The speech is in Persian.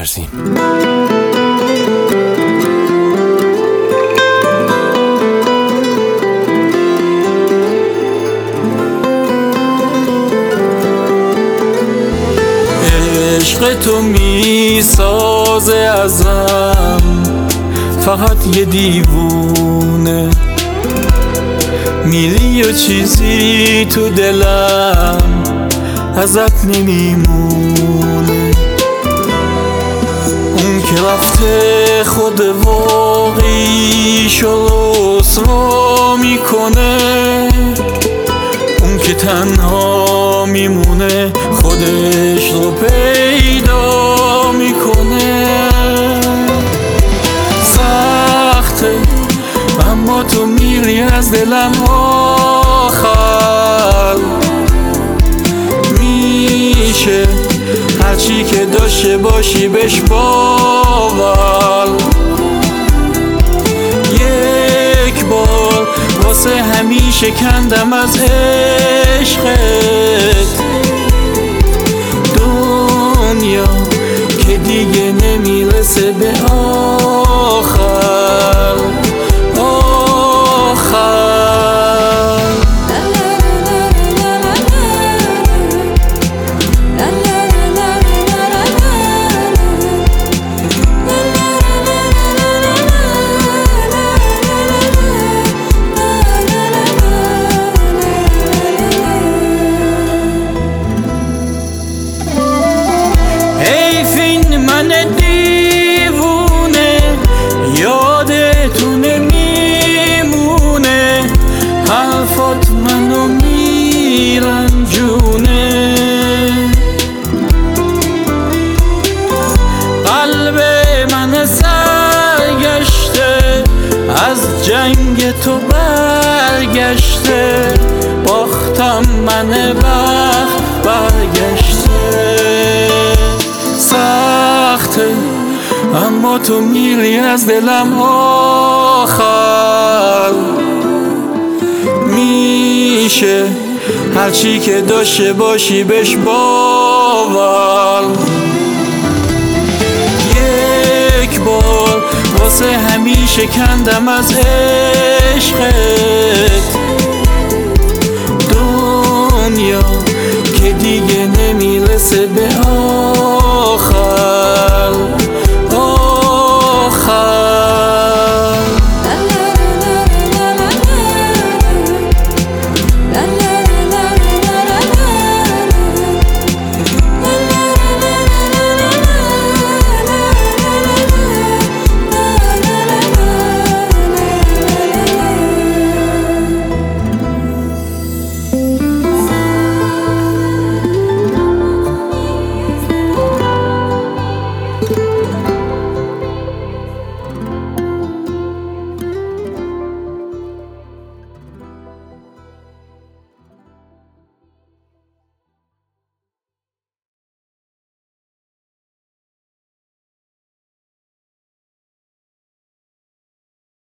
می‌ورزیم. عشق تو میسازه ازم فقط یه دیوونه، میلی و چیزی تو دلم ازت نمیمونه. اون که رفته خود واقعیشو رسوا میکنه، اون که تنها میمونه خودش رو پیدا میکنه. سخته اما تو میری از دلم آخر، میشه هرچی که داشته باشی بهش باور. یک بار واسه همیشه کندم از عشقت، دنیا که دیگه نمیرسه به آخر. من دیوونه یادتون نمیمونه، حرفات منو میرنجونه. قلب من سرگشته از جنگ تو برگشته، باختم من وقت برگشته. سخته اما تو میری از دلم آخر، میشه هرچی که داشته باشی بهش باور. یک بار واسه همیشه کندم از عشقت، دنیا که دیگه نمیرسه به آخر.